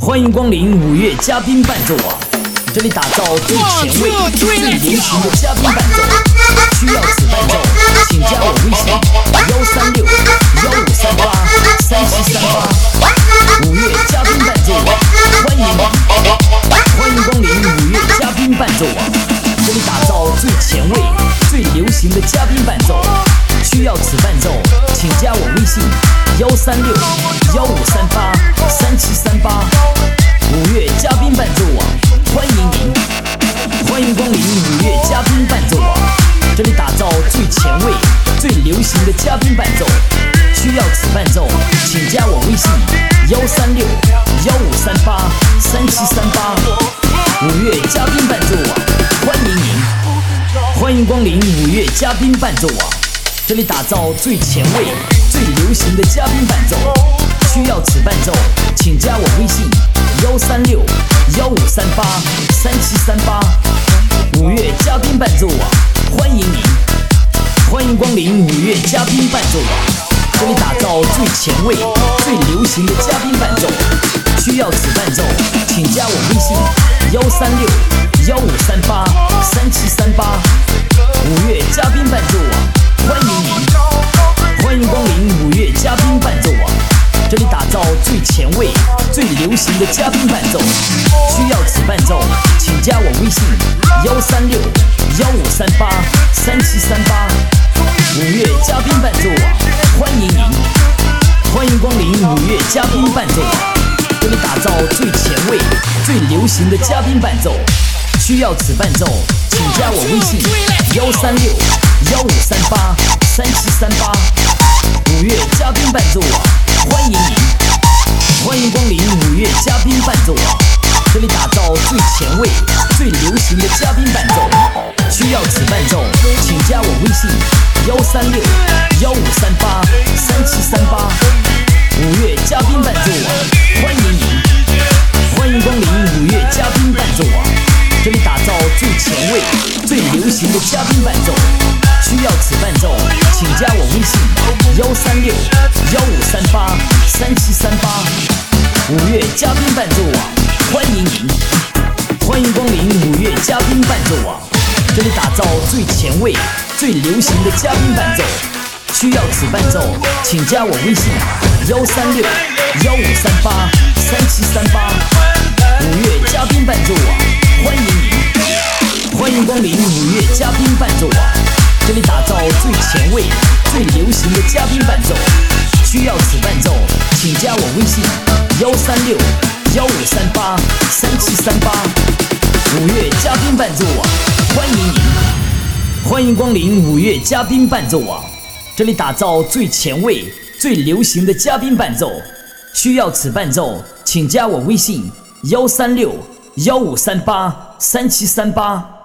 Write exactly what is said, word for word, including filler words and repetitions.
欢迎光临五月嘉宾伴奏网，这里打造最前卫、最流行的嘉宾伴奏。需要此伴奏，请加我微信幺三六幺五三八三七三八。五月嘉宾伴奏网，欢迎你，欢迎光临五月嘉宾伴奏网，这里打造最前卫、最流行的嘉宾伴奏。需要此伴奏，请加我微信幺三六幺五三八三七三八。五月嘉宾伴奏网，欢迎您，欢迎光临五月嘉宾伴奏网，这里打造最前卫、最流行的嘉宾伴奏。需要此伴奏，请加我微信幺三六幺五三八三七三八。五月嘉宾伴奏网，欢迎您，欢迎光临五月嘉宾伴奏网，这里打造最前卫、最流行的嘉宾伴奏。需要此伴奏，请加我微信幺三六幺五三八三七三八。五月嘉宾伴奏网，欢迎您，欢迎光临五月嘉宾伴奏网，这里打造最前卫、最流行的嘉宾伴奏。需要此伴奏，请加我微信幺三六幺五三八三七三八。五月嘉宾伴奏网，欢迎您，欢迎光临五月嘉宾伴奏网，这里打造最前卫、最流行的嘉宾伴奏。需要此伴奏，请加我微信幺三六幺五三八三七三八。五月嘉宾伴奏网，欢迎您，欢迎光临五月嘉宾伴奏网，这里打造最前卫、最流行的嘉宾伴奏。需要此伴奏，请加我微信幺三六幺五三八三七三八。五月嘉宾伴奏网，欢迎您，欢迎光临五月嘉宾伴奏网，这里打造最前卫、最流行的嘉宾伴奏。需要此伴奏，请加我微信幺三六幺五三八三七三八。五月嘉宾伴奏网，欢迎您，欢迎光临五月嘉宾伴奏网，这里打造最前卫、最流行的嘉宾伴奏。需要此伴奏，请加我微信幺三六幺五三八三七三八。五月嘉宾伴奏网，欢迎您，欢迎光临五月嘉宾伴奏网，这里打造最前卫、最流行的嘉宾伴奏。需要此伴奏，请加我微信幺三六幺五三八三七三八。五月嘉宾伴奏网，欢迎您，欢迎光临五月嘉宾伴奏网，这里打造最前卫、最流行的嘉宾伴奏。需要此伴奏，请加我微信幺三六幺五三八三七三八。五月嘉宾伴奏网，欢迎您，欢迎光临五月嘉宾伴奏网，这里打造最前卫、最流行的嘉宾伴奏。需要此伴奏，请加我微信幺三六幺五三八三七三八。